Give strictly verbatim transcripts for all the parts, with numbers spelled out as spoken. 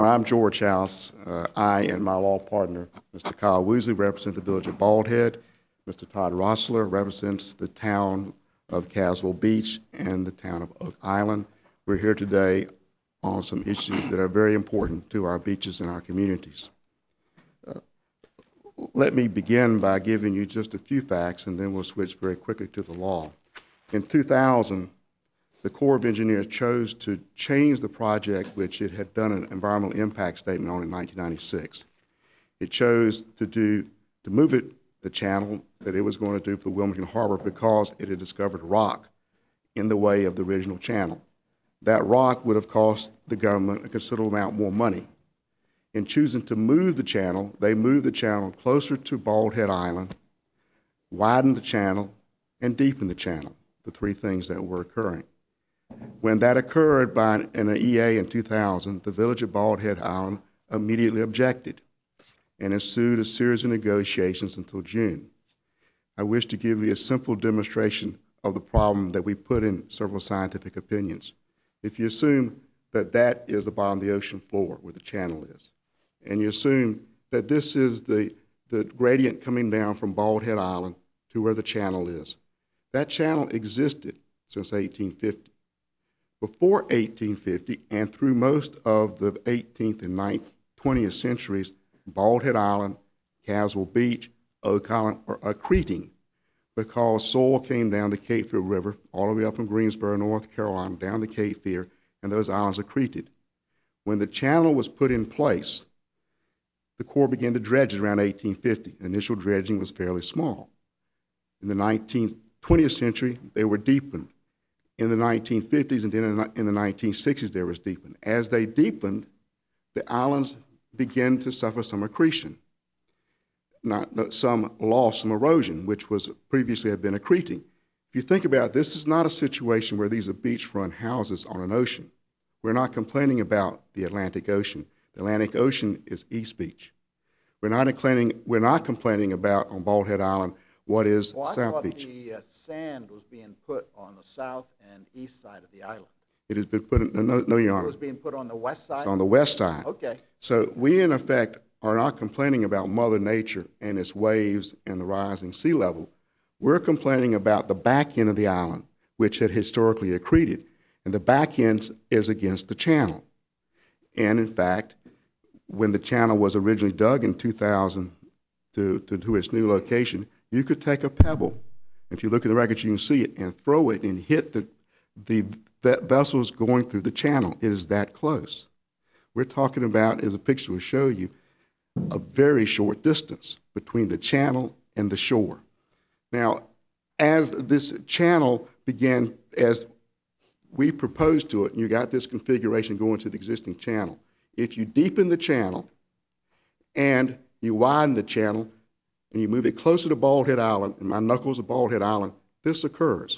I'm George House. Uh, I and my law partner, Mister Kyle Woosley, represent the village of Bald Head. Mister Todd Rossler represents the town of Caswell Beach and the town of Oak Island. We're here today on some issues that are very important to our beaches and our communities. Uh, let me begin by giving you just a few facts, and then we'll switch very quickly to the law. In two thousand, the Corps of Engineers chose to change the project, which it had done an environmental impact statement on in nineteen ninety-six. It chose to do to move it the channel that it was going to do for Wilmington Harbor because it had discovered rock in the way of the original channel. That rock would have cost the government a considerable amount more money. In choosing to move the channel, they moved the channel closer to Bald Head Island, widened the channel, and deepened the channel, the three things that were occurring. When that occurred by an, in an E A in two thousand, the village of Bald Head Island immediately objected and ensued a series of negotiations until June. I wish to give you a simple demonstration of the problem that we put in several scientific opinions. If you assume that that is the bottom of the ocean floor where the channel is, and you assume that this is the, the gradient coming down from Bald Head Island to where the channel is, that channel existed since eighteen fifty. Before eighteen fifty and through most of the eighteenth and twentieth centuries, Bald Head Island, Caswell Beach, Oak Island are accreting because soil came down the Cape Fear River all the way up from Greensboro, North Carolina, down the Cape Fear, and those islands accreted. When the channel was put in place, the Corps began to dredge it around eighteen fifty. Initial dredging was fairly small. In the nineteenth, twentieth century, they were deepened. In the nineteen fifties and then in the nineteen sixties, they were deepened. As they deepened, the islands began to suffer some accretion, not, not some loss, some erosion, which was previously had been accreting. If you think about it, this is not a situation where these are beachfront houses on an ocean. We're not complaining about the Atlantic Ocean. The Atlantic Ocean is East Beach. We're not complaining, we're not complaining about on Bald Head Island what is well, I South thought Beach. the uh, sand was being put on the south and east side of the island. It has been put in, no, no, Your Honor. It was being put on the west side? It's on the west side. Okay. So we, in effect, are not complaining about Mother Nature and its waves and the rising sea level. We're complaining about the back end of the island, which had historically accreted, and the back end is against the channel. And in fact, when the channel was originally dug in two thousand to, to, to its new location, you could take a pebble, if you look at the records, you can see it, and throw it and hit the, the vessels going through the channel. It is that close. We're talking about, as a picture will show you, a very short distance between the channel and the shore. Now, as this channel began, as we proposed to it, and you got this configuration going to the existing channel, if you deepen the channel and you widen the channel and you move it closer to Bald Head Island, and my knuckles are Bald Head Island, this occurs.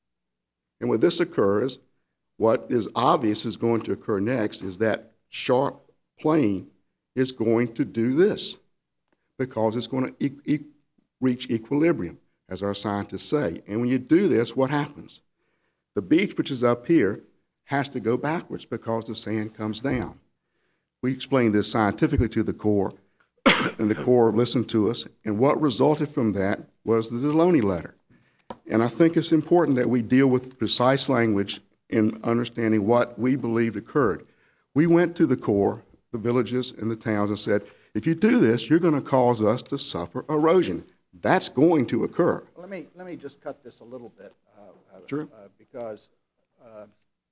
And when this occurs, what is obvious is going to occur next is that sharp plane is going to do this because it's going to e e reach equilibrium, as our scientists say. And when you do this, what happens? The beach, which is up here, has to go backwards because the sand comes down. We explained this scientifically to the Corps, and the Corps listened to us, and what resulted from that was the Deloney letter. And I think it's important that we deal with precise language in understanding what we believed occurred. We went to the Corps, the villages and the towns, and said, if you do this, you're going to cause us to suffer erosion. That's going to occur. Let me, let me just cut this a little bit, uh, Sure. uh, because uh,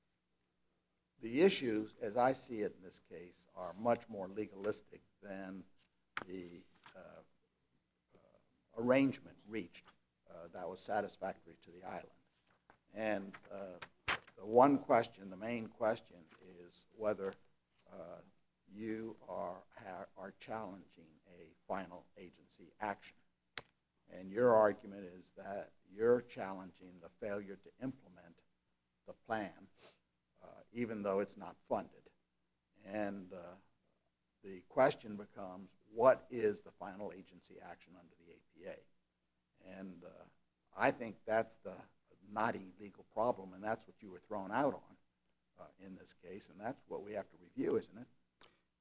the issues, as I see it in this case, are much more legalistic than the uh, uh, arrangement reached uh, that was satisfactory to the island. And uh, the one question, the main question, is whether uh, you are, are challenging a final agency action. And your argument is that you're challenging the failure to implement the plan, uh, even though it's not funded. And uh, the question becomes, what is the final agency action under the A P A? And uh, I think that's the knotty legal problem, and that's what you were thrown out on uh, in this case, and that's what we have to review, isn't it?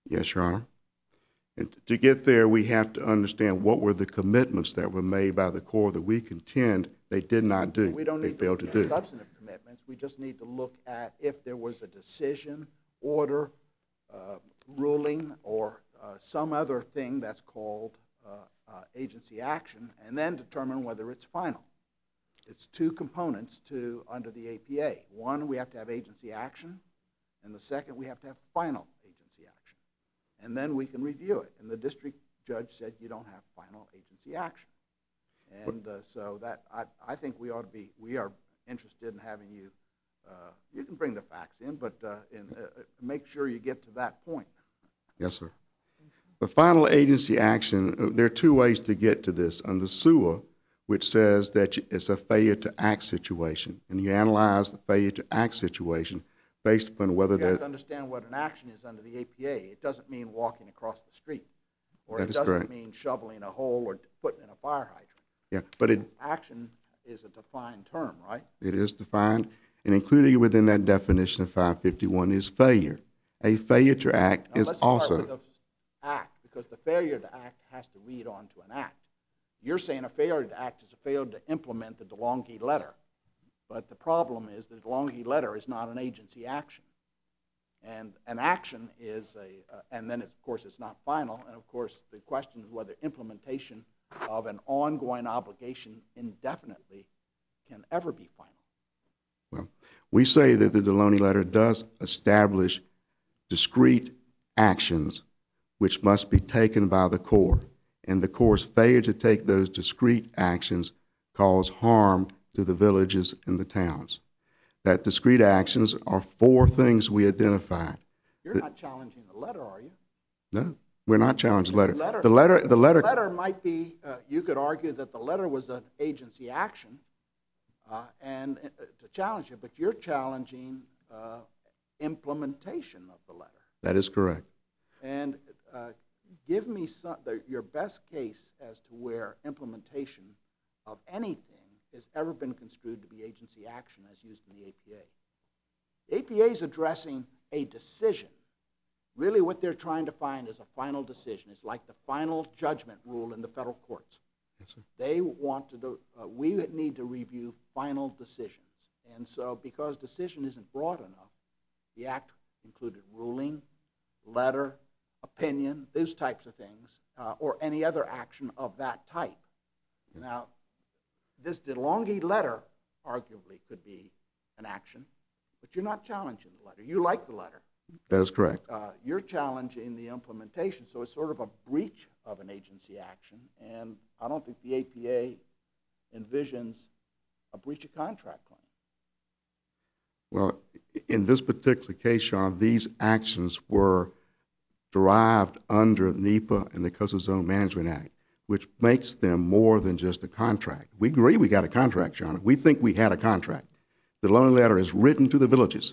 Yes, Your Honor. And to get there, we have to understand what were the commitments that were made by the Corps that we contend they did not do. We don't they need failed to, to do. substantive commitments. We just need to look at if there was a decision, order, uh, ruling, or uh, some other thing that's called uh, uh, agency action, and then determine whether it's final. It's two components to under the A P A. One, we have to have agency action, and the second, we have to have final agency action. And then we can review it. And the district judge said you don't have final agency action. And uh, so that I, I think we ought to be, we are interested in having you, uh, you can bring the facts in, but uh, in, uh, make sure you get to that point. Yes, sir. The final agency action, there are two ways to get to this. Under S U A, which says that it's a failure to act situation, and you analyze the failure to act situation based upon whether you have to understand what an action is under the A P A. It doesn't mean walking across the street, or it doesn't correct. mean shoveling a hole or putting in a fire hydrant. Yeah, but it, action is a defined term, right? It is defined, and included within that definition of five fifty-one is failure. A failure to act now, is let's also. Start with the act, because the failure to act has to read on to an act. You're saying a failure to act is a failure to implement the DeLonghi letter, but the problem is that the DeLonghi letter is not an agency action, and an action is a, uh, and then it's, of course it's not final, and of course the question is whether implementation of an ongoing obligation indefinitely can ever be final. Well, we say that the DeLonghi letter does establish discrete actions which must be taken by the Corps, and the Corps' failure to take those discrete actions cause harm to the villages and the towns. That discrete actions are four things we identified. You're that, not challenging the letter, are you? No, we're not challenging the letter. The letter, the letter, the letter, the letter might be, uh, you could argue that the letter was an agency action uh, and uh, to challenge it, but you're challenging uh, implementation of the letter. That is correct. And uh, give me some, the, your best case as to where implementation of anything has ever been construed to be agency action as used in the A P A. The A P A is addressing a decision. Really what they're trying to find is a final decision. It's like the final judgment rule in the federal courts. Yes, sir. They want to do, uh, we need to review final decisions. And so because decision isn't broad enough, the act included ruling, letter, opinion, those types of things, uh, or any other action of that type. Yes. Now, this DeLonghi letter arguably could be an action, but you're not challenging the letter. You like the letter. That is correct. Uh, you're challenging the implementation, so it's sort of a breach of an agency action, and I don't think the A P A envisions a breach of contract claim. Well, in this particular case, Sean, these actions were derived under NEPA and the Coastal Zone Management Act, which makes them more than just a contract. We agree we got a contract, Sean. We think we had a contract. The DeLonghi letter is written to the villages.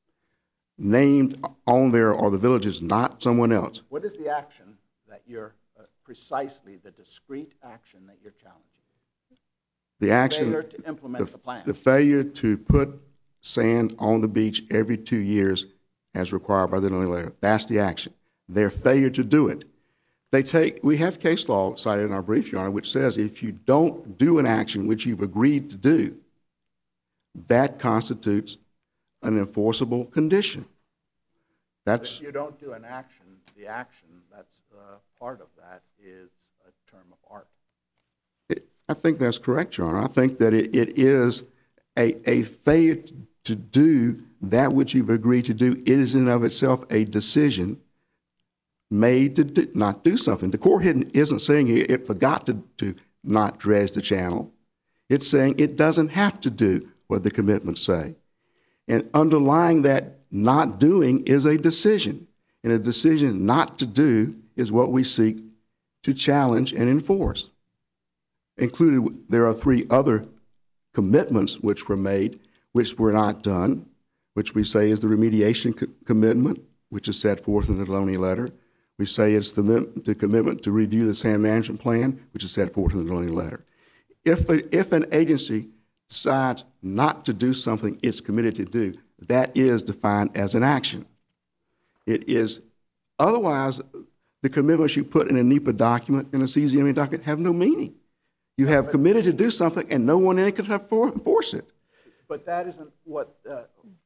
Named on there are the villages, not someone else. What is the action that you're, uh, precisely the discrete action that you're challenging? The action, failure to implement the, the plan. The failure to put sand on the beach every two years as required by the DeLonghi letter. That's the action. Their failure to do it. They take, we have case law cited in our brief, Your Honor, which says if you don't do an action which you've agreed to do, that constitutes an enforceable condition. That's, if you don't do an action, the action that's uh, part of that is a term of art. It, I think that's correct, Your Honor. I think that it, it is a, a failure to do that which you've agreed to do. It is in and of itself a decision made to do, not do something. The Corps isn't saying it forgot to, to not dredge the channel. It's saying it doesn't have to do what the commitments say. And underlying that not doing is a decision. And a decision not to do is what we seek to challenge and enforce. Included, there are three other commitments which were made, which were not done, which we say is the remediation co- commitment, which is set forth in the DeLonghi letter. We say it's the, the commitment to review the sand management plan, which is set forth in the DeLonghi letter. If, a, if an agency decides not to do something it's committed to do, that is defined as an action. It is Otherwise, the commitments you put in a NEPA document and a C Z M A document have no meaning. You have committed to do something, and no one in it can enforce it. But that isn't what uh,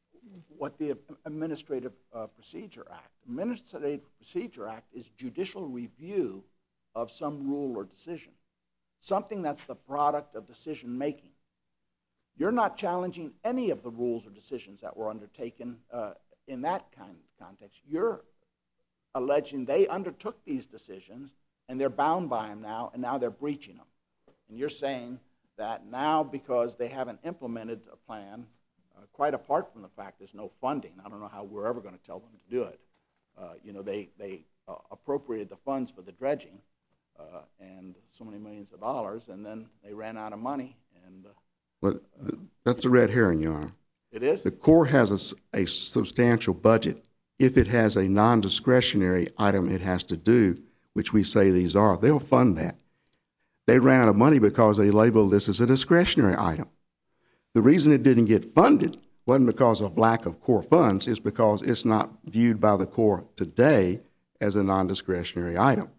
what the Administrative uh, Procedure Act. Administrative Procedure Act is judicial review of some rule or decision, something that's the product of decision making. You're not challenging any of the rules or decisions that were undertaken uh, in that kind of context. You're alleging they undertook these decisions and they're bound by them now, and now they're breaching them. And you're saying that now, because they haven't implemented a plan, uh, quite apart from the fact there's no funding, I don't know how we're ever going to tell them to do it. Uh, you know, they, they uh, appropriated the funds for the dredging uh, and so many millions of dollars, and then they ran out of money. And uh, Well, that's a red herring, Your Honor. It is? The Corps has a, a substantial budget. If it has a non-discretionary item it has to do, which we say these are, they'll fund that. They ran out of money because they labeled this as a discretionary item. The reason it didn't get funded wasn't because of lack of Corps funds, it's because it's not viewed by the Corps today as a non-discretionary item.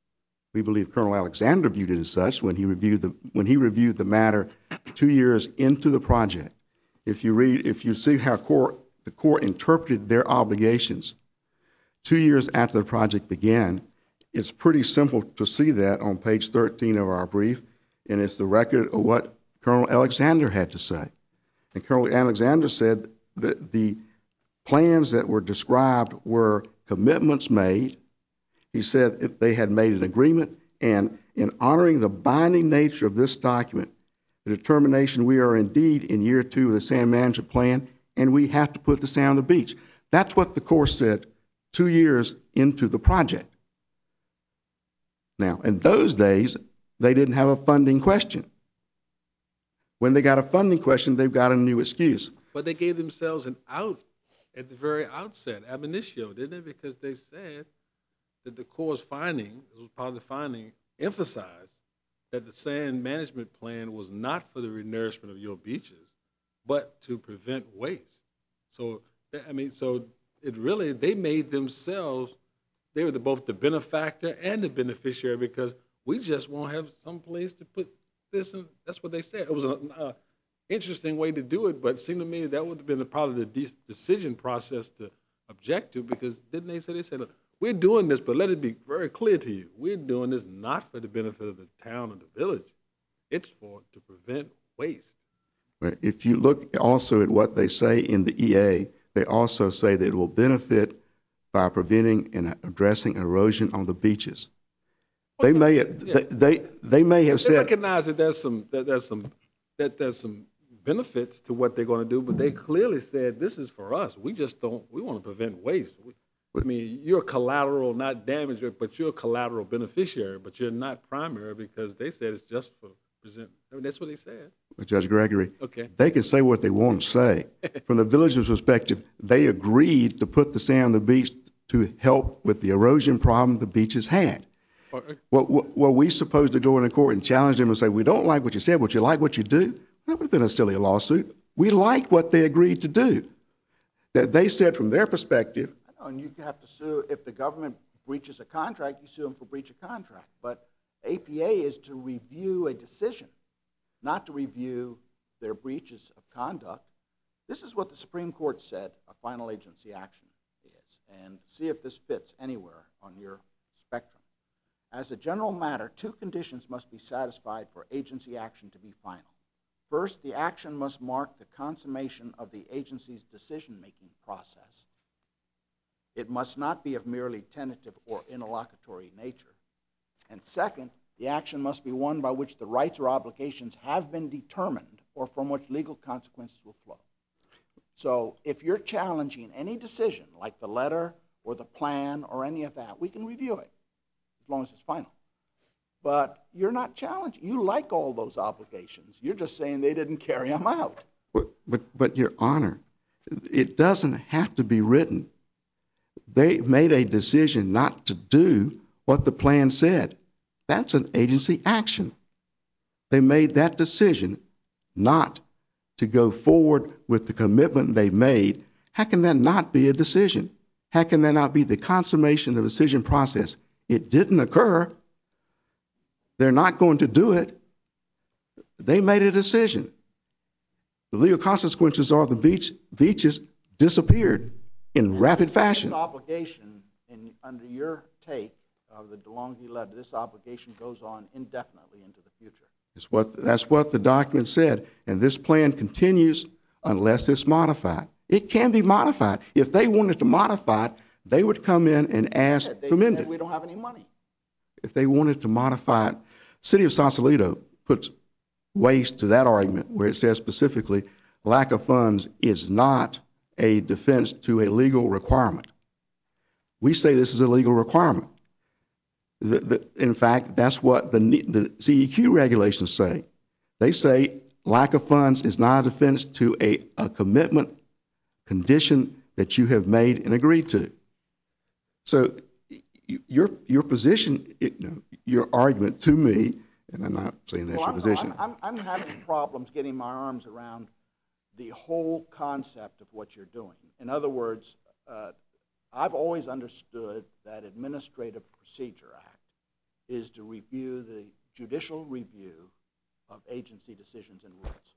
We believe Colonel Alexander viewed it as such when he reviewed the when he reviewed the matter two years into the project. If you read, if you see how Corps, the Corps interpreted their obligations two years after the project began, it's pretty simple to see that on page thirteen of our brief, and it's the record of what Colonel Alexander had to say. And Colonel Alexander said that the plans that were described were commitments made. He said if they had made an agreement, and in honoring the binding nature of this document, the determination we are indeed in year two of the sand management plan, and we have to put the sand on the beach. That's what the Corps said two years into the project. Now, in those days, they didn't have a funding question. When they got a funding question, they've got a new excuse. But they gave themselves an out at the very outset, ab initio, didn't they? Because they said that the Corps' finding, this was part of the finding, emphasized that the sand management plan was not for the renourishment of your beaches, but to prevent waste. So, I mean, so it really, they made themselves, they were the, both the benefactor and the beneficiary, because we just won't have some place to put this, and that's what they said. It was an uh, interesting way to do it, but it seemed to me that would have been the, probably the de decision process to object to, because didn't they say, they said, look, we're doing this, but let it be very clear to you, we're doing this not for the benefit of the town or the village. It's for to prevent waste. If you look also at what they say in the E A, they also say that it will benefit by preventing and addressing erosion on the beaches. They Okay. may have, Yeah. they, they they may have They said recognize that there's some that there's some that there's some benefits to what they're going to do, but they clearly said this is for us. We just don't. We want to prevent waste. We, I mean, you're collateral, not damage, but you're a collateral beneficiary, but you're not primary, because they said it's just for present. I mean, that's what they said. Judge Gregory, Okay. they can say what they want to say. From the village's perspective, they agreed to put the sand on the beach to help with the erosion problem the beaches had. Were, were we supposed to go into court and challenge them and say, we don't like what you said, but you like what you do? That would have been a silly lawsuit. We like what they agreed to do. That they said from their perspective. I know, and you have to sue, if the government breaches a contract, you sue them for breach of contract. But A P A is to review a decision, not to review their breaches of conduct. This is what the Supreme Court said a final agency action is, and see if this fits anywhere on your spectrum. As a general matter, two conditions must be satisfied for agency action to be final. First, the action must mark the consummation of the agency's decision-making process. It must not be of merely tentative or interlocutory nature. And second, the action must be one by which the rights or obligations have been determined or from which legal consequences will flow. So if you're challenging any decision, like the letter or the plan or any of that, we can review it, as long as it's final. But you're not challenging. You like all those obligations. You're just saying they didn't carry them out. But, but, but Your Honor, it doesn't have to be written. They made a decision not to do what the plan said. That's an agency action. They made that decision not to go forward with the commitment they made. How can that not be a decision? How can that not be the consummation of the decision process? It didn't occur. They're not going to do it. They made a decision. The legal consequences are the beach, beaches disappeared in rapid fashion. This obligation, in, under your take of the DeLonghi letter, this obligation goes on indefinitely into the future. It's what, that's what the document said. And this plan continues unless it's modified. It can be modified. If they wanted to modify it, they would come in and ask They to amend it. We don't have any money. If they wanted to modify it, City of Sausalito puts waste to that argument where it says specifically lack of funds is not a defense to a legal requirement. We say this is a legal requirement. The, the, in fact, that's what the, the C E Q regulations say. They say lack of funds is not a defense to a, a commitment condition that you have made and agreed to. So your your position, it, your argument to me, and I'm not saying that's well, your I'm, position. No, I'm, I'm, I'm having problems getting my arms around the whole concept of what you're doing. In other words, uh, I've always understood that Administrative Procedure Act is to review the judicial review of agency decisions and rules.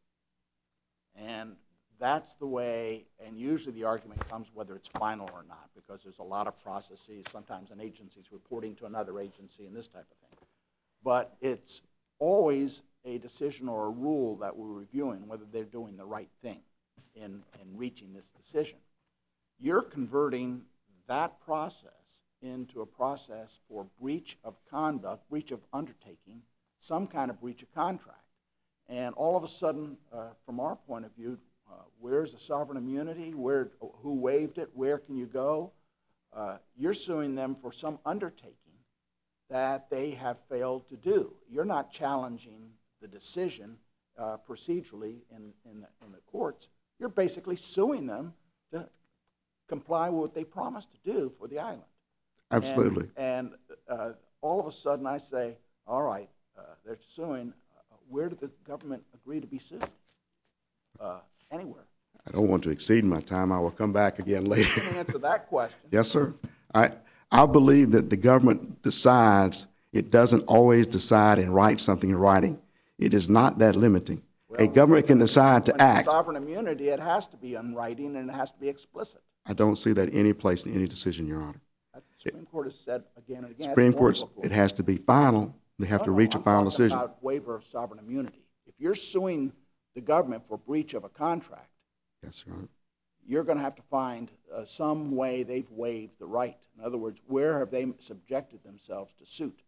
And that's the way, and usually the argument comes whether it's final or not, because there's a lot of processes. Sometimes an agency is reporting to another agency and this type of thing. But it's always a decision or a rule that we're reviewing, whether they're doing the right thing in, in reaching this decision. You're converting that process into a process for breach of conduct, breach of undertaking, some kind of breach of contract. And all of a sudden, uh, from our point of view, uh, where's the sovereign immunity? Where, who waived it? Where can you go? Uh, you're suing them for some undertaking that they have failed to do. You're not challenging the decision uh, procedurally in, in, the, in the courts. You're basically suing them to comply with what they promised to do for the island. Absolutely. And, and uh, all of a sudden I say, all right, uh, they're suing. Uh, where did the government agree to be sued? Uh, anywhere. I don't want to exceed my time. I will come back again later. Let me answer that question. Yes, sir. I, I believe that the government decides. It doesn't always decide and write something in writing. It is not that limiting. Well, a government can decide to act. Sovereign immunity, it has to be in writing and it has to be explicit. I don't see that any place in any decision, Your Honor. That's what the Supreme Court has said again and again. Supreme Court, it has to be final. They have no, to no, reach I'm a final talking decision. about waiver of sovereign immunity. If you're suing the government for breach of a contract, yes, Your Honor, you're going to have to find uh, some way they've waived the right. In other words, where have they subjected themselves to suit?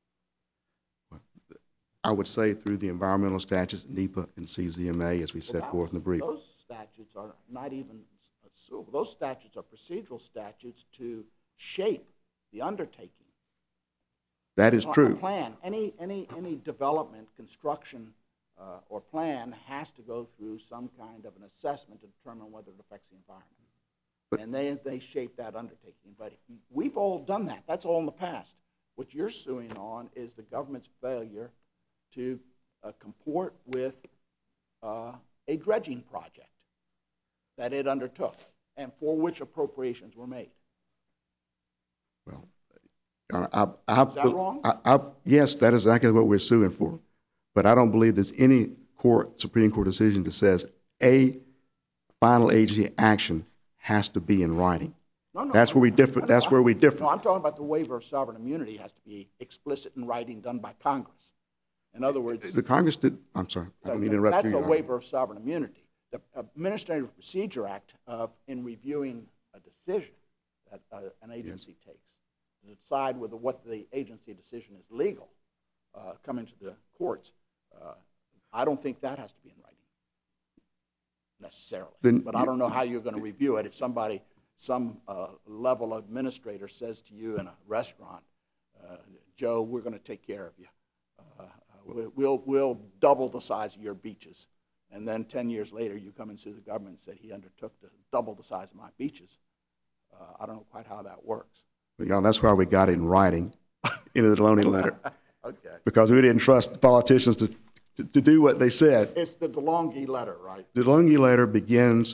I would say through the environmental statutes, NEPA and C Z M A, as we set Well, forth in the brief. Those statutes are not even suable. Those statutes are procedural statutes to shape the undertaking. That is A true. plan, any, any, any development, construction, uh, or plan has to go through some kind of an assessment to determine whether it affects the environment. But, and they, they shape that undertaking. But we've all done that. That's all in the past. What you're suing on is the government's failure to uh, comport with uh, a dredging project that it undertook and for which appropriations were made. Well, I, I, is that wrong? I, I, yes, that is exactly what we're suing for. But I don't believe there's any court, Supreme Court decision that says a final agency action has to be in writing. No, no, that's no, where we no, differ. no, That's no, where we differ. No, I'm talking about the waiver of sovereign immunity has to be explicit in writing done by Congress. In other words, the Congress did. I'm sorry, I don't mean to interrupt that's you. That's a Your waiver of sovereign immunity. The Administrative Procedure Act, uh, in reviewing a decision that uh, an agency yes. takes to decide whether what the agency decision is legal, uh, coming to the courts, uh, I don't think that has to be in writing necessarily. Then, but I don't know how you're going to review it if somebody, some uh, level administrator says to you in a restaurant, uh, Joe, we're going to take care of you. Uh, we'll, we'll double the size of your beaches. And then ten years later, you come and sue the government and say he undertook to double the size of my beaches. Uh, I don't know quite how that works. Well, you know, that's why we got it in writing in the DeLonghi letter. Okay. Because we didn't trust the politicians to, to, to do what they said. It's the DeLonghi letter, right? The DeLonghi letter begins, yeah.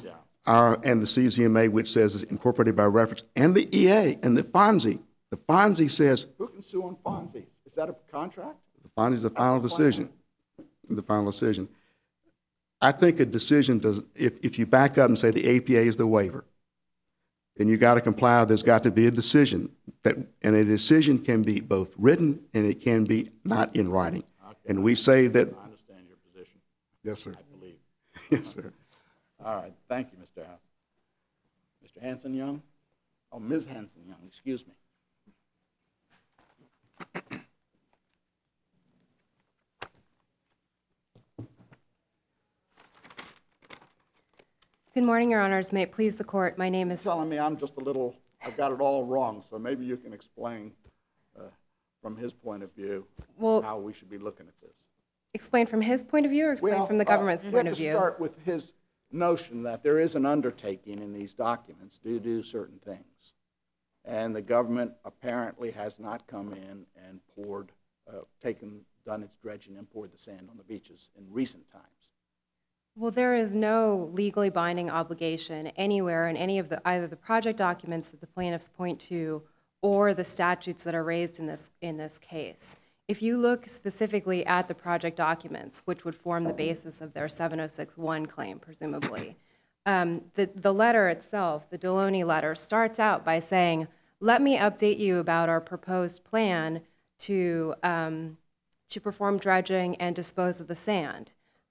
our, and the C Z M A, which says it's incorporated by reference, and the E A and the FONSI. The FONSI says Who can sue on FONSI? Is that a contract? the FONSI is the final decision. The final decision. I think a decision does, if, if you back up and say the A P A is the waiver, then you got to comply. There's got to be a decision, that, and a decision can be both written and it can be not in writing. Okay. And we say that. I understand your position. Yes, sir. I believe. Yes, sir. All right. Thank you, Mister House. Mister Hanson Young? Oh, Miz Hanson Young, excuse me. Good morning, Your Honors. May it please the Court, my name is... You're telling me I'm just a little, I've got it all wrong, so maybe you can explain uh, from his point of view well, how we should be looking at this. Explain from his point of view or explain well, from the government's uh, point of view? We have to start with his notion that there is an undertaking in these documents to do certain things. And the government apparently has not come in and poured, uh, taken, done its dredging and poured the sand on the beaches in recent times. Well, there is no legally binding obligation anywhere in any of the, either the project documents that the plaintiffs point to or the statutes that are raised in this, in this case. If you look specifically at the project documents, which would form the basis of their seven oh six one claim, presumably, um, the, the letter itself, the Deloney letter, starts out by saying, let me update you about our proposed plan to, um, to perform dredging and dispose of the sand.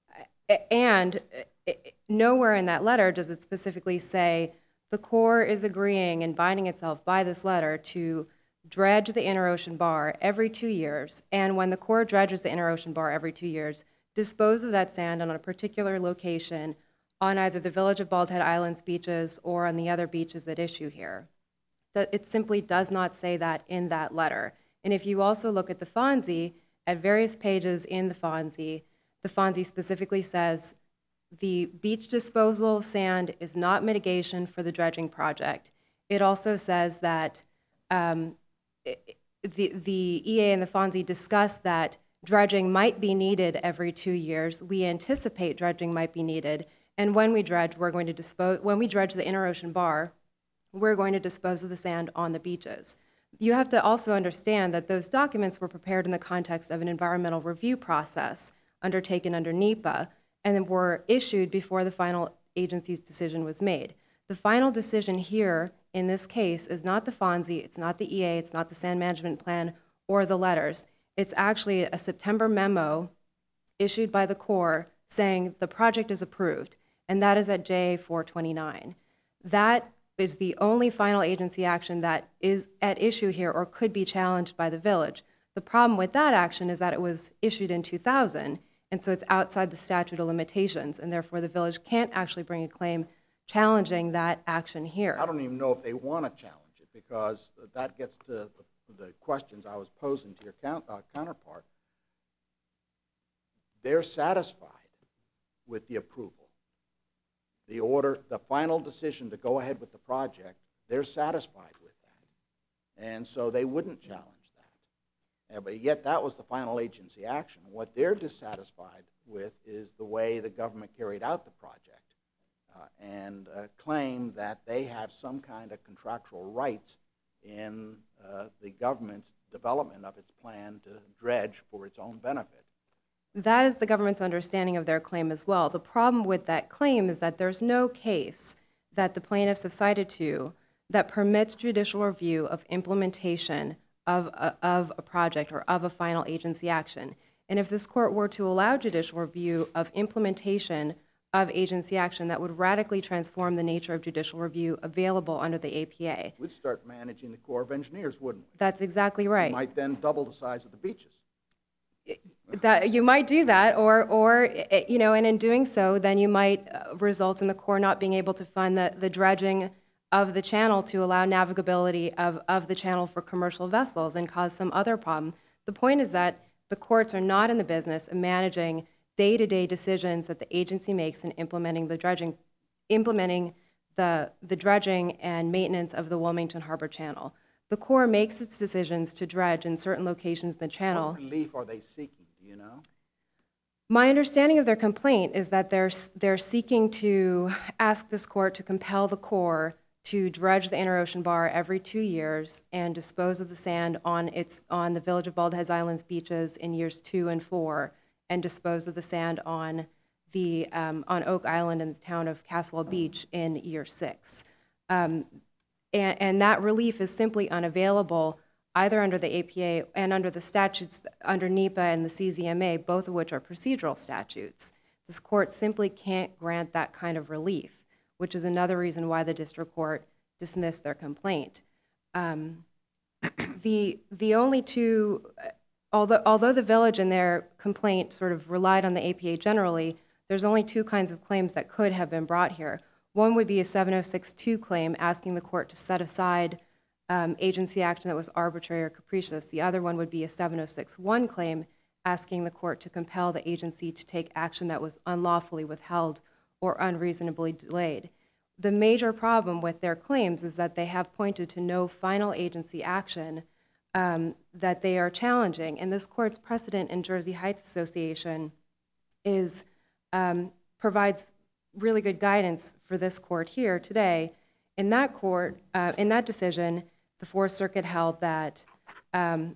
And nowhere in that letter does it specifically say the Corps is agreeing and binding itself by this letter to dredge the Inter-Ocean Bar every two years, and when the Corps dredges the Inter-Ocean Bar every two years, dispose of that sand on a particular location on either the Village of Bald Head Islands beaches or on the other beaches that issue here. It simply does not say that in that letter. And if you also look at the FONSI, at various pages in the FONSI, the FONSI specifically says the beach disposal of sand is not mitigation for the dredging project. It also says that um, the, the E A and the FONSI discuss that dredging might be needed every two years. We anticipate dredging might be needed. And when we dredge, we're going to dispose, when we dredge the Inter-Ocean Bar, we're going to dispose of the sand on the beaches. You have to also understand that those documents were prepared in the context of an environmental review process undertaken under NEPA and were issued before the final agency's decision was made. The final decision here in this case is not the FONSI, it's not the E A, it's not the Sand Management Plan or the letters. It's actually a September memo issued by the Corps saying the project is approved, and that is at J A four twenty-nine. That is the only final agency action that is at issue here or could be challenged by the village. The problem with that action is that it was issued in two thousand, and so it's outside the statute of limitations, and therefore the village can't actually bring a claim challenging that action here. I don't even know if they want to challenge it, because that gets to the, the questions I was posing to your count, uh, counterpart. They're satisfied with the approval. The order, the final decision to go ahead with the project, they're satisfied with that. And so they wouldn't challenge that. Uh, but yet that was the final agency action. What they're dissatisfied with is the way the government carried out the project uh, and uh, claim that they have some kind of contractual rights in uh, the government's development of its plan to dredge for its own benefit. That is the government's understanding of their claim as well. The problem with that claim is that there's no case that the plaintiffs have cited to that permits judicial review of implementation of a, of a project or of a final agency action. And if this court were to allow judicial review of implementation of agency action, that would radically transform the nature of judicial review available under the A P A. We'd start managing the Corps of Engineers, wouldn't we? That's exactly right. We might then double the size of the beaches. That you might do that, or, or you know, and in doing so, then you might result in the Corps not being able to fund the, the dredging of the channel to allow navigability of, of the channel for commercial vessels and cause some other problem. The point is that the courts are not in the business of managing day-to-day decisions that the agency makes in implementing the dredging, implementing the, the dredging and maintenance of the Wilmington Harbor Channel. The Corps makes its decisions to dredge in certain locations in the channel. What relief are they seeking, do you know? My understanding of their complaint is that they're, they're seeking to ask this court to compel the Corps to dredge the Inter-Ocean Bar every two years and dispose of the sand on, its, on the Village of Bald Head Islands beaches in years two and four, and dispose of the sand on, the, um, on Oak Island in the town of Caswell Beach in year six. Um, and, and that relief is simply unavailable either under the A P A and under the statutes, under NEPA and the C Z M A, both of which are procedural statutes. This court simply can't grant that kind of relief, which is another reason why the district court dismissed their complaint. Um, the, the only two, although, although the village in their complaint sort of relied on the A P A generally, there's only two kinds of claims that could have been brought here. One would be a seven oh six two claim asking the court to set aside Um, agency action that was arbitrary or capricious. The other one would be a seven oh six one claim asking the court to compel the agency to take action that was unlawfully withheld or unreasonably delayed. The major problem with their claims is that they have pointed to no final agency action um, that they are challenging. And this court's precedent in Jersey Heights Association is um, provides really good guidance for this court here today. In that court, uh, in that decision, the Fourth Circuit held that um,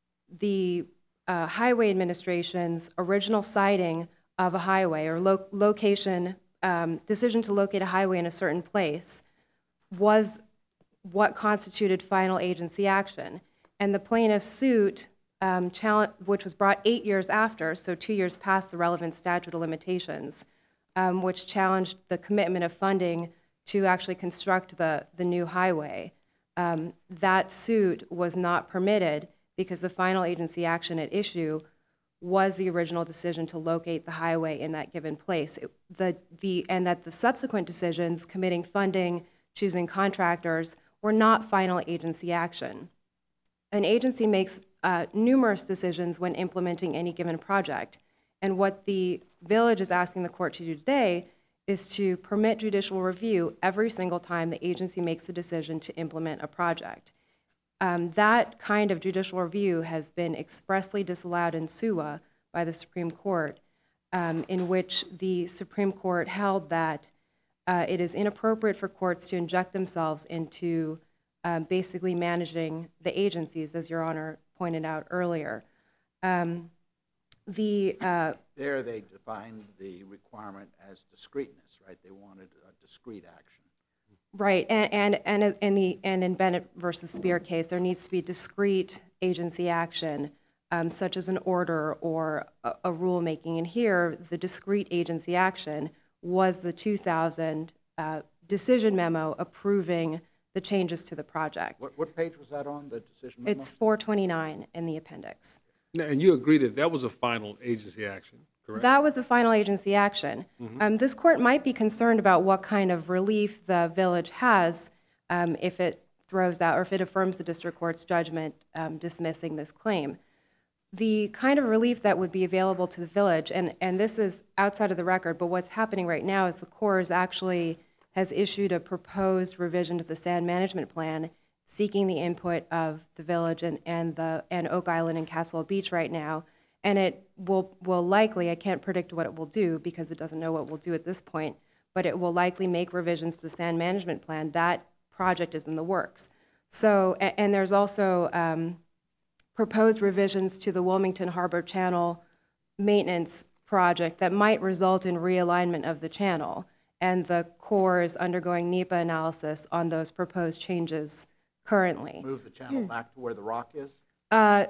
the uh, Highway Administration's original siting of a highway or lo location, um, decision to locate a highway in a certain place was what constituted final agency action. And the plaintiff's suit, um, which was brought eight years after, so two years past the relevant statute of limitations, um, which challenged the commitment of funding to actually construct the, the new highway. Um, that suit was not permitted because the final agency action at issue was the original decision to locate the highway in that given place. It, the, the, and that the subsequent decisions, committing funding, choosing contractors, were not final agency action. An agency makes uh, numerous decisions when implementing any given project. And what the village is asking the court to do today is to permit judicial review every single time the agency makes a decision to implement a project. Um, that kind of judicial review has been expressly disallowed in S U A by the Supreme Court, um, in which the Supreme Court held that uh, it is inappropriate for courts to inject themselves into um, basically managing the agencies, as Your Honor pointed out earlier. Um, the uh, There they defined the requirement as discreteness, right? They wanted a discrete action. Right, and and and in the and in Bennett versus Spear case, there needs to be discrete agency action, um, such as an order or a, a rulemaking. And here, the discrete agency action was the two thousand uh, decision memo approving the changes to the project. What, what page was that on, the decision memo? It's four twenty-nine in the appendix. And you agree that that was a final agency action, correct? That was a final agency action. Mm-hmm. um, this court might be concerned about what kind of relief the village has um, if it throws out or if it affirms the district court's judgment um, dismissing this claim. The kind of relief that would be available to the village, and, and this is outside of the record, but what's happening right now is the Corps actually has issued a proposed revision to the sand management plan seeking the input of the village and, and, the, and Oak Island and Caswell Beach right now. And it will, will likely, I can't predict what it will do because it doesn't know what it will do at this point, but it will likely make revisions to the sand management plan. That project is in the works. So, and, and there's also um, proposed revisions to the Wilmington Harbor Channel maintenance project that might result in realignment of the channel. And the Corps is undergoing NEPA analysis on those proposed changes currently. Move the channel back to where the rock is? Uh,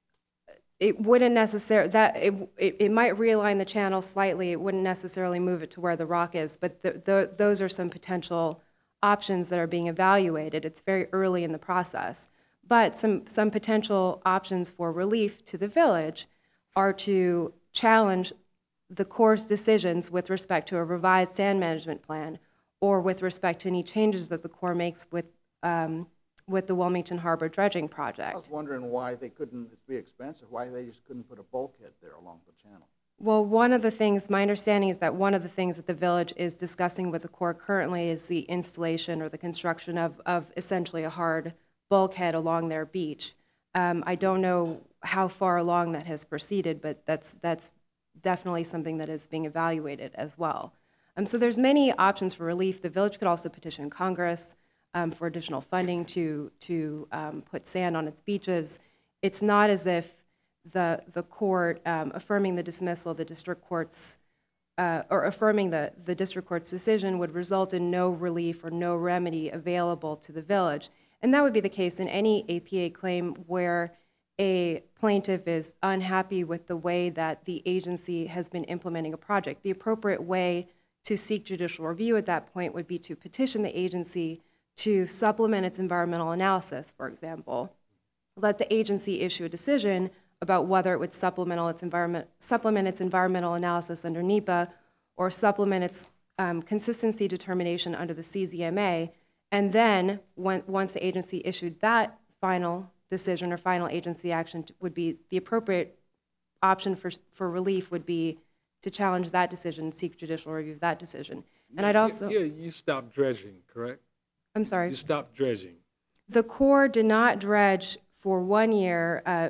it wouldn't necessarily, that, it, it, it might realign the channel slightly. It wouldn't necessarily move it to where the rock is, but the, the, those are some potential options that are being evaluated. It's very early in the process. But some, some potential options for relief to the village are to challenge the Corps' decisions with respect to a revised sand management plan or with respect to any changes that the Corps makes with um, with the Wilmington Harbor dredging project. I was wondering why they couldn't, it'd be expensive, why they just couldn't put a bulkhead there along the channel. Well, one of the things, my understanding is that one of the things that the village is discussing with the Corps currently is the installation or the construction of, of essentially a hard bulkhead along their beach. Um, I don't know how far along that has proceeded, but that's, that's definitely something that is being evaluated as well. Um, so there's many options for relief. The village could also petition Congress um, for additional funding to to um, put sand on its beaches. It's not as if the the court um, affirming the dismissal of the district court's uh, or affirming the, the district court's decision would result in no relief or no remedy available to the village. And that would be the case in any A P A claim where a plaintiff is unhappy with the way that the agency has been implementing a project. The appropriate way to seek judicial review at that point would be to petition the agency to supplement its environmental analysis, for example. Let the agency issue a decision about whether it would supplement its, environment, supplement its environmental analysis under NEPA or supplement its um, consistency determination under the C Z M A. And then when, once the agency issued that final decision or final agency action, would be the appropriate option for, for relief would be to challenge that decision, seek judicial review of that decision. And I'd also... Yeah, you stopped dredging, correct? I'm sorry? You stopped dredging. The Corps did not dredge for one year, uh,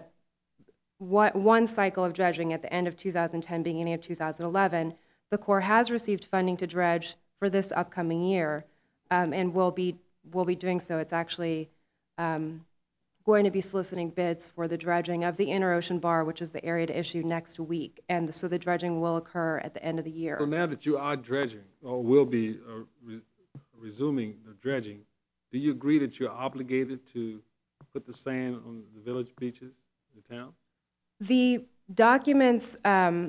one cycle of dredging at the end of two thousand ten, beginning of two thousand eleven. The Corps has received funding to dredge for this upcoming year, um, and will be will be doing so. It's actually um, going to be soliciting bids for the dredging of the Inter-Ocean Bar, which is the area to issue next week, and so the dredging will occur at the end of the year. So now that you are dredging, or will be uh, re resuming the dredging, do you agree that you're obligated to put the sand on the village beaches, the town? The documents, um,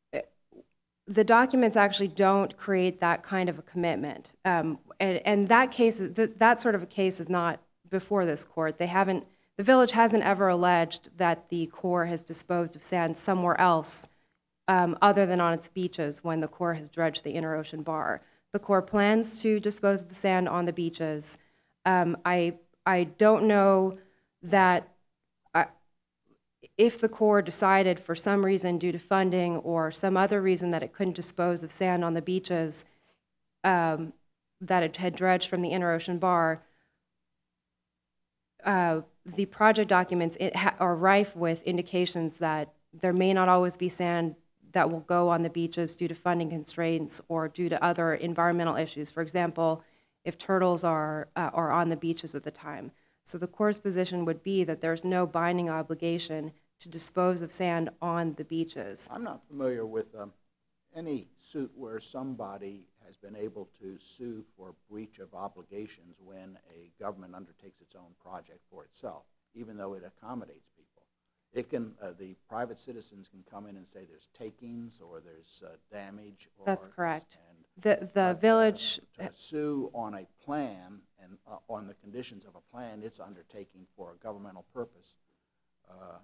the documents actually don't create that kind of a commitment, um, and, and that case, that, that sort of a case is not before this court. They haven't, the village hasn't ever alleged that the Corps has disposed of sand somewhere else um, other than on its beaches when the Corps has dredged the Inter-Ocean Bar. The Corps plans to dispose of the sand on the beaches. Um, I I don't know that I, if the Corps decided for some reason due to funding or some other reason that it couldn't dispose of sand on the beaches um, that it had dredged from the Inter-Ocean Bar, uh, the project documents it ha are rife with indications that there may not always be sand that will go on the beaches due to funding constraints or due to other environmental issues. For example, if turtles are, uh, are on the beaches at the time. So the Corps' position would be that there's no binding obligation to dispose of sand on the beaches. I'm not familiar with um, any suit where somebody has been able to sue for breach of obligations when a government undertakes its own project for itself, even though it accommodates people. It can, uh, the private citizens can come in and say there's takings or there's uh, damage. Or That's correct. And, the the but, village... Uh, to sue on a plan and uh, on the conditions of a plan it's undertaking for a governmental purpose uh,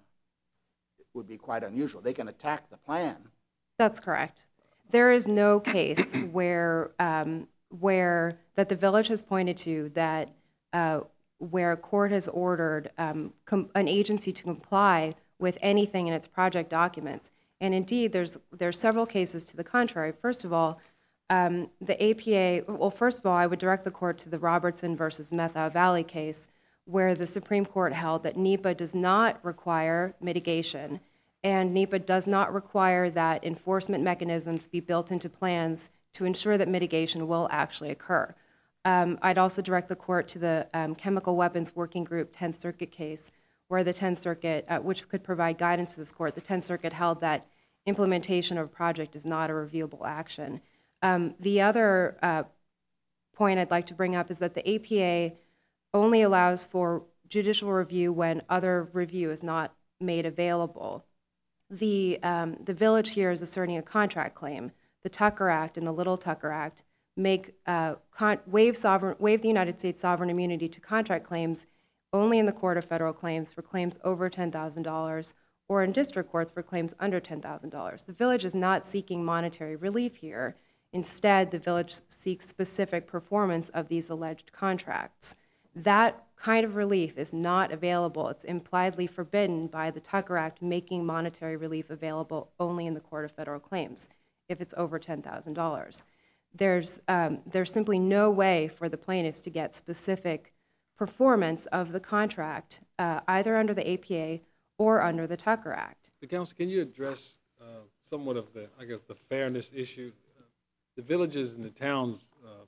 it would be quite unusual. They can attack the plan. That's correct. There is no case where, um, where that the village has pointed to that uh, where a court has ordered um, com an agency to comply with anything in its project documents. And indeed, there's there's several cases to the contrary. First of all, um, the A P A, well, first of all, I would direct the court to the Robertson versus Methow Valley case, where the Supreme Court held that NEPA does not require mitigation, and NEPA does not require that enforcement mechanisms be built into plans to ensure that mitigation will actually occur. Um, I'd also direct the court to the um, Chemical Weapons Working Group tenth Circuit case, where the tenth Circuit, uh, which could provide guidance to this court, the tenth Circuit held that implementation of a project is not a reviewable action. Um, the other uh, point I'd like to bring up is that the A P A only allows for judicial review when other review is not made available. The, um, the village here is asserting a contract claim. The Tucker Act and the Little Tucker Act make uh, con waive, sovereign, waive the United States sovereign immunity to contract claims only in the Court of Federal Claims for claims over ten thousand dollars or in district courts for claims under ten thousand dollars. The village is not seeking monetary relief here. Instead, the village seeks specific performance of these alleged contracts. That kind of relief is not available. It's impliedly forbidden by the Tucker Act making monetary relief available only in the Court of Federal Claims if it's over ten thousand dollars. There's, um, there's simply no way for the plaintiffs to get specific performance of the contract uh, either under the A P A or under the Tucker Act. The counsel, can you address uh, somewhat of the, I guess, the fairness issue. The villages and the towns uh,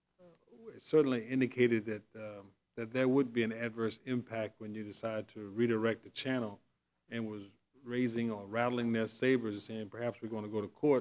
certainly indicated that um, that there would be an adverse impact when you decide to redirect the channel, and was raising or rattling their sabers, saying perhaps we're going to go to court.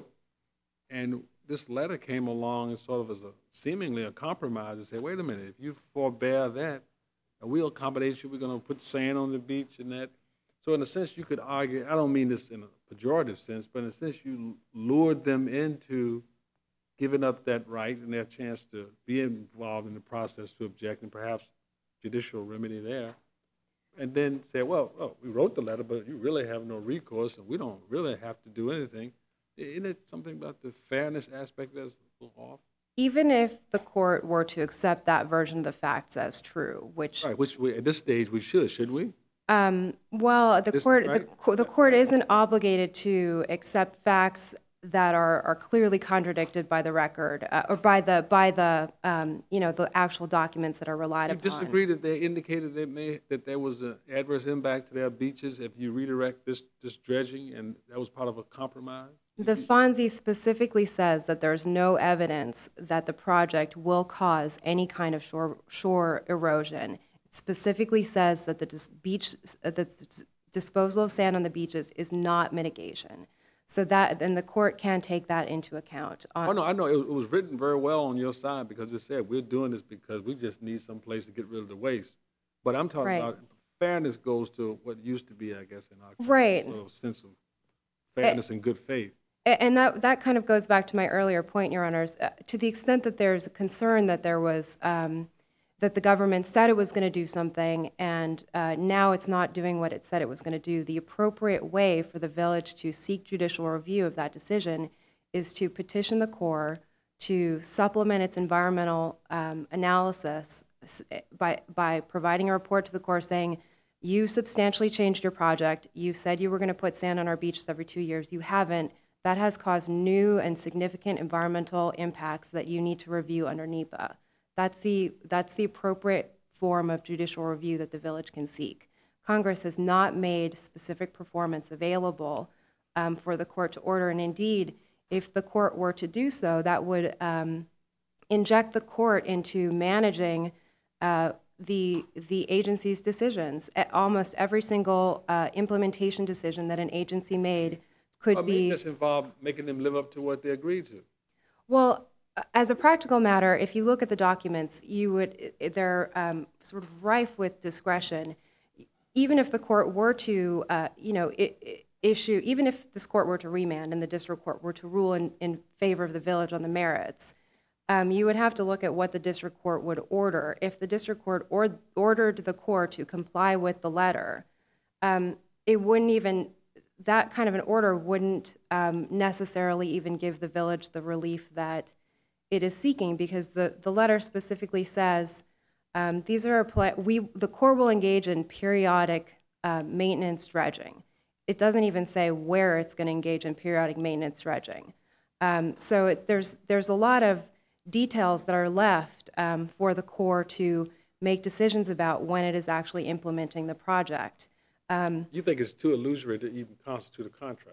And this letter came along as sort of as a seemingly a compromise and say, wait a minute, if you forbear that, we'll accommodate you. We're going to put sand on the beach and that. So in a sense, you could argue, I don't mean this in a pejorative sense, but in a sense, you lured them into giving up that right and their chance to be involved in the process to object and perhaps judicial remedy there. And then say, well, oh, we wrote the letter, but you really have no recourse and we don't really have to do anything. Isn't it something about the fairness aspect that's a little off? Even if the court were to accept that version of the facts as true, which Right, which we, at this stage we should, shouldn't we? Um, well, the This- court, right? the, co- the court isn't obligated to accept facts that are, are clearly contradicted by the record uh, or by the by the um, you know the actual documents that are relied You upon. disagree that they indicated they may, that there was an adverse impact to their beaches if you redirect this, this dredging, and that was part of a compromise? The FONSI specifically says that there's no evidence that the project will cause any kind of shore shore erosion. It specifically says that the dis- beach, uh, the dis- disposal of sand on the beaches is not mitigation. So that then the court can take that into account. On, Oh, no, I know. It, it was written very well on your side because it said we're doing this because we just need some place to get rid of the waste. But I'm talking Right. about fairness goes to what used to be, I guess, in our Right. sort of sense of fairness and good faith. And that, that kind of goes back to my earlier point, Your Honors. Uh, to the extent that there's a concern that there was, um, that the government said it was going to do something and uh, now it's not doing what it said it was going to do, the appropriate way for the village to seek judicial review of that decision is to petition the Corps to supplement its environmental um, analysis by, by providing a report to the Corps saying, you substantially changed your project, you said you were going to put sand on our beaches every two years, you haven't. That has caused new and significant environmental impacts that you need to review under NEPA. That's the, that's the appropriate form of judicial review that the village can seek. Congress has not made specific performance available um, for the court to order, and indeed, if the court were to do so, that would um, inject the court into managing uh, the, the agency's decisions. At almost every single uh, implementation decision that an agency made could But be... maybe this involved making them live up to what they agreed to. Well, as a practical matter, if you look at the documents, you would they're um, sort of rife with discretion. Even if the court were to, uh, you know, I- I- issue, even if this court were to remand and the district court were to rule in, in favor of the village on the merits, um, you would have to look at what the district court would order. If the district court or, ordered the court to comply with the letter, um, it wouldn't even, that kind of an order wouldn't um, necessarily even give the village the relief that it is seeking, because the, the letter specifically says um, these are pla- we the Corps will engage in periodic uh, maintenance dredging. It doesn't even say where it's going to engage in periodic maintenance dredging. Um, so it, there's there's a lot of details that are left um, for the Corps to make decisions about when it is actually implementing the project. Um, You think it's too illusory to even constitute a contract?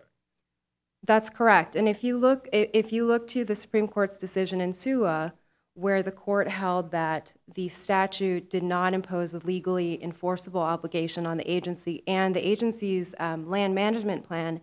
That's correct. And if you look, if you look to the Supreme Court's decision in S U A, where the court held that the statute did not impose a legally enforceable obligation on the agency, and the agency's um, land management plan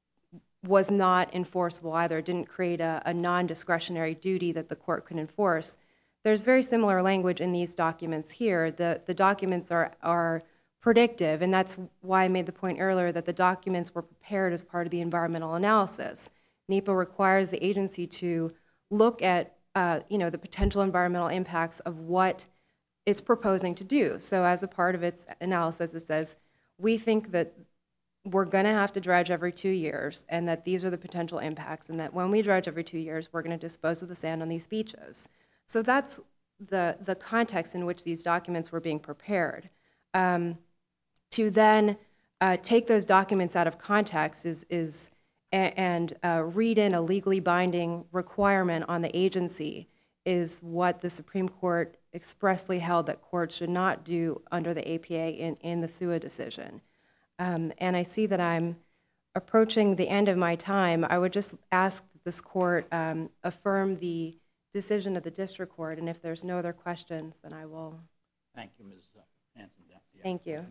was not enforceable either, it didn't create a, a non-discretionary duty that the court could enforce. There's very similar language in these documents here. The, the documents are, are predictive, and that's why I made the point earlier that the documents were prepared as part of the environmental analysis. NEPA requires the agency to look at uh, you know, the potential environmental impacts of what it's proposing to do. So as a part of its analysis, it says, we think that we're going to have to dredge every two years and that these are the potential impacts, and that when we dredge every two years, we're going to dispose of the sand on these beaches. So that's the, the context in which these documents were being prepared. Um, to then uh, take those documents out of context is, is a, and uh, read in a legally binding requirement on the agency is what the Supreme Court expressly held that courts should not do under the A P A in, in the S U A decision. Um, and I see that I'm approaching the end of my time, I would just ask that this court um, affirm the decision of the district court, and if there's no other questions, then I will. Thank you, Miz Hanson. Yeah. Thank you.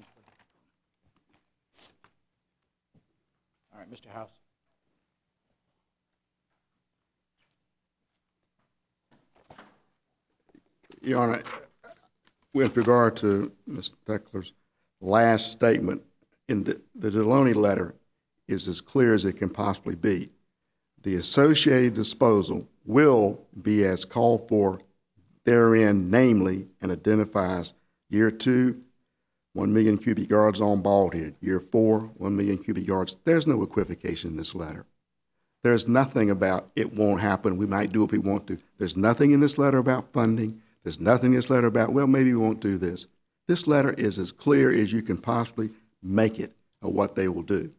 All right, Mister House. Your Honor, with regard to Mister Techler's last statement, in the, the Deloney letter is as clear as it can possibly be. The associated disposal will be as called for therein, namely, and identifies year two, one million cubic yards on Bald Head. Year four, one million cubic yards. There's no equivocation in this letter. There's nothing about it won't happen, we might do if we want to. There's nothing in this letter about funding. There's nothing in this letter about, well, maybe we won't do this. This letter is as clear as you can possibly make it of what they will do.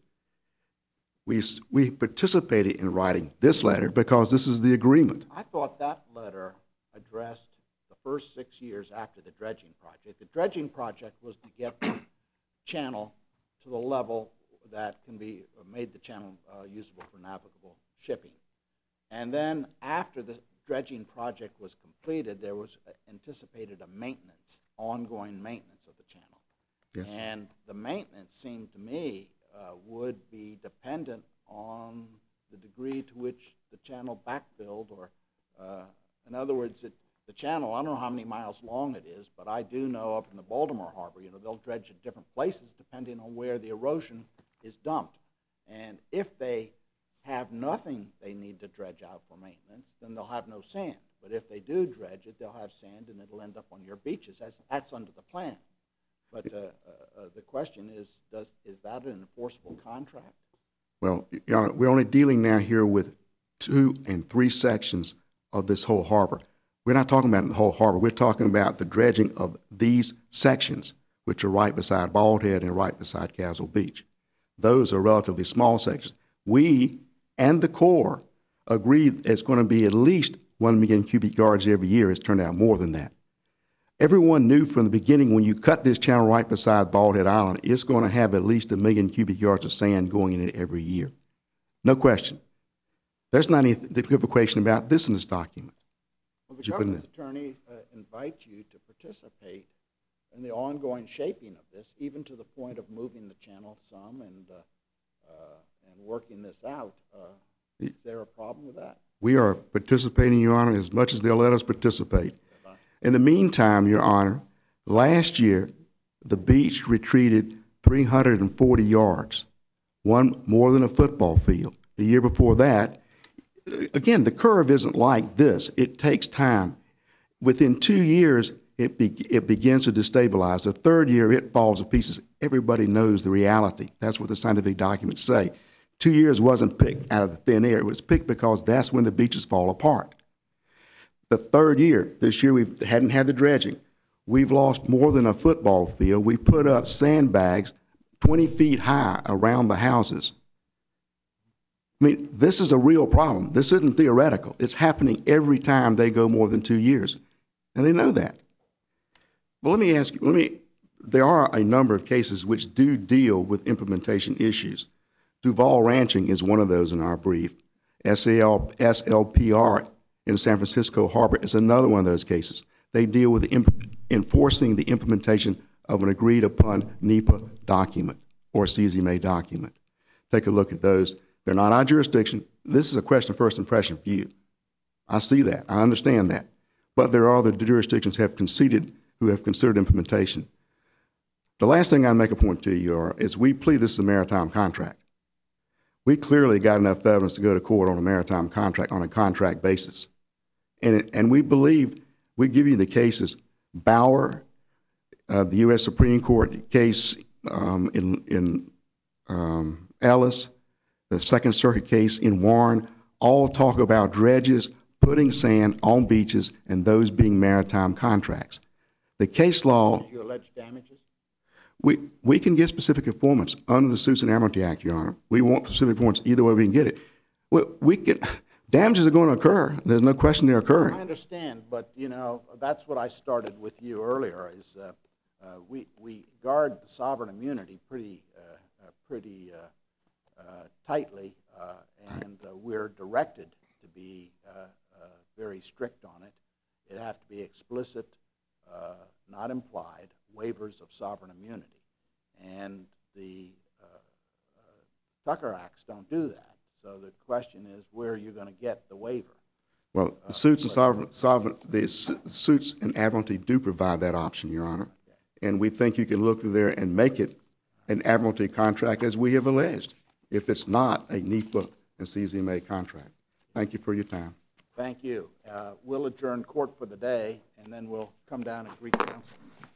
We, we participated in writing this letter because this is the agreement. I thought that letter addressed the first six years after the dredging project. The dredging project was to get the channel to the level that can be made the channel uh, usable for navigable shipping. And then after the dredging project was completed, there was anticipated a maintenance, ongoing maintenance of the channel. Yes. And the maintenance seemed to me uh, would be dependent on the degree to which the channel backfilled, or uh, in other words, it, the channel, I don't know how many miles long it is, but I do know up in the Baltimore Harbor, you know, they'll dredge at different places depending on where the erosion is dumped. And if they have nothing they need to dredge out for maintenance, then they'll have no sand. But if they do dredge it, they'll have sand and it'll end up on your beaches. That's, that's under the plan. But uh, uh, the question is, does, is that an enforceable contract? Well, Your Honor, we're only dealing now here with two and three sections of this whole harbor. We're not talking about the whole harbor. We're talking about the dredging of these sections, which are right beside Bald Head and right beside Castle Beach. Those are relatively small sections. We and the Corps agreed it's going to be at least one million cubic yards every year. It's turned out more than that. Everyone knew from the beginning when you cut this channel right beside Bald Head Island, it's going to have at least a million cubic yards of sand going in it every year. No question. There's not any equivocation about this in this document. Well, the government attorney uh, invites you to participate in the ongoing shaping of this, even to the point of moving the channel some and uh, uh, and working this out. Uh, is there a problem with that? We are participating, Your Honor, as much as they'll let us participate. In the meantime, Your Honor, last year the beach retreated three hundred forty yards, one more than a football field. The year before that, again, the curve isn't like this. It takes time. Within two years, it, be, it begins to destabilize. The third year, it falls to pieces. Everybody knows the reality. That's what the scientific documents say. Two years wasn't picked out of the thin air. It was picked because that's when the beaches fall apart. The third year, this year we hadn't had the dredging. We've lost more than a football field. We put up sandbags twenty feet high around the houses. I mean, this is a real problem. This isn't theoretical. It's happening every time they go more than two years, and they know that. Well, let me ask you, let me, there are a number of cases which do deal with implementation issues. Duval Ranching is one of those in our brief. S L P R in San Francisco Harbor is another one of those cases. They deal with the imp- enforcing the implementation of an agreed upon NEPA document or C Z M A document. Take a look at those. They're not our jurisdiction. This is a question of first impression for you. I see that. I understand that. But there are other jurisdictions have conceded who have considered implementation. The last thing I make a point to you are, is we plead this is a maritime contract. We clearly got enough evidence to go to court on a maritime contract on a contract basis. And, and we believe, we give you the cases, Bauer, uh, the U S Supreme Court case um, in, in um, Ellis, the Second Circuit case in Warren, all talk about dredges, putting sand on beaches, and those being maritime contracts. The case law... Did you allege damages? We, we can get specific informants under the Suits and Amnesty Act, Your Honor. We want specific informants either way we can get it. We, we can, damages are going to occur. There's no question they're occurring. I understand, but, you know, that's what I started with you earlier, is uh, uh, we, we guard the sovereign immunity pretty, uh, uh, pretty uh, uh, tightly, uh, and uh, we're directed to be uh, uh, very strict on it. It have to be explicit, uh, not implied, waivers of sovereign immunity. And the uh, uh, Tucker Acts don't do that. So the question is, where are you going to get the waiver? Well, the suits and sovereign, sovereign, the su- suits and admiralty do provide that option, Your Honor. And we think you can look through there and make it an admiralty contract as we have alleged, if it's not a NEPA and C Z M A contract. Thank you for your time. Thank you. Uh, we'll adjourn court for the day, and then we'll come down and greet counsel.